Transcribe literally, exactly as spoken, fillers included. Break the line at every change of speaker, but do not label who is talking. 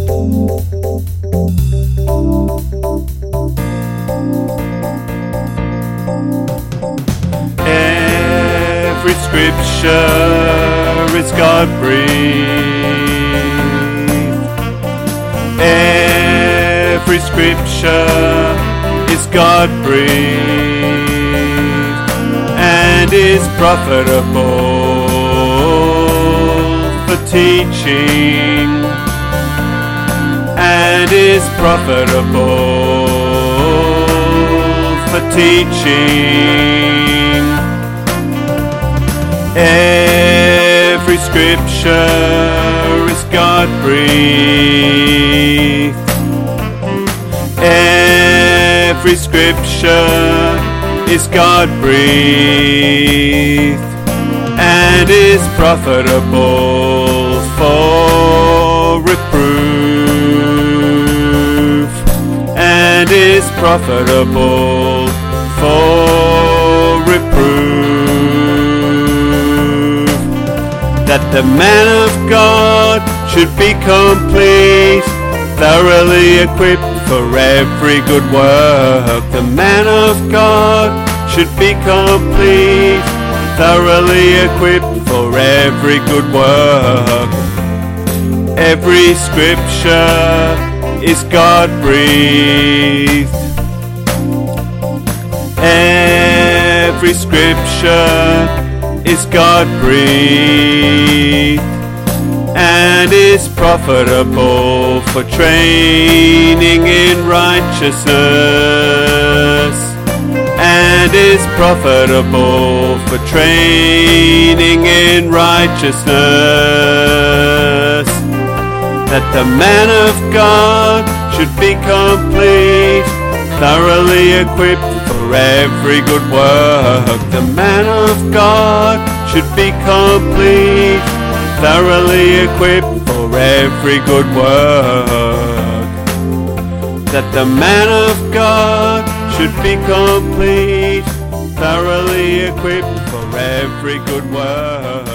Every scripture is God-breathed. Every scripture is God-breathed and is profitable for teaching, and is profitable for teaching. Every scripture is God-breathed. Every scripture is God-breathed and is profitable for reproof, and is profitable for reproof, that the man of God should be complete, thoroughly equipped for every good work. The man of God should be complete, thoroughly equipped for every good work. Every scripture is God-breathed. Every scripture is God-breathed and is profitable for training in righteousness, and is profitable for training in righteousness, that the man of God should be complete, thoroughly equipped for every good work. The man of God should be complete, thoroughly equipped for every good work. That the man of God should be complete, thoroughly equipped for every good work.